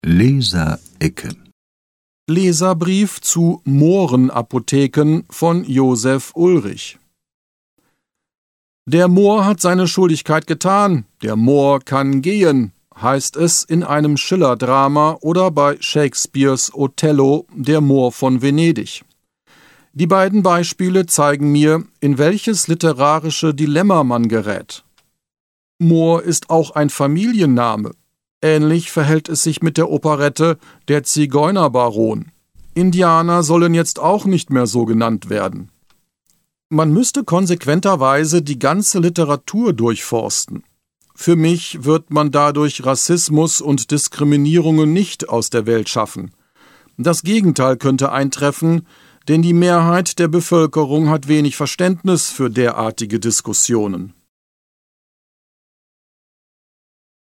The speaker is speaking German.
Leserecke. Leserbrief zu Mohrenapotheken von Josef Ulrich. Der Mohr hat seine Schuldigkeit getan, der Mohr kann gehen, heißt es in einem Schiller-Drama oder bei Shakespeares Othello, der Mohr von Venedig. Die beiden Beispiele zeigen mir, in welches literarische Dilemma man gerät. Mohr ist auch ein Familienname. Ähnlich verhält es sich mit der Operette Der Zigeunerbaron. Indianer sollen jetzt auch nicht mehr so genannt werden. Man müsste konsequenterweise die ganze Literatur durchforsten. Für mich wird man dadurch Rassismus und Diskriminierungen nicht aus der Welt schaffen. Das Gegenteil könnte eintreffen, denn die Mehrheit der Bevölkerung hat wenig Verständnis für derartige Diskussionen.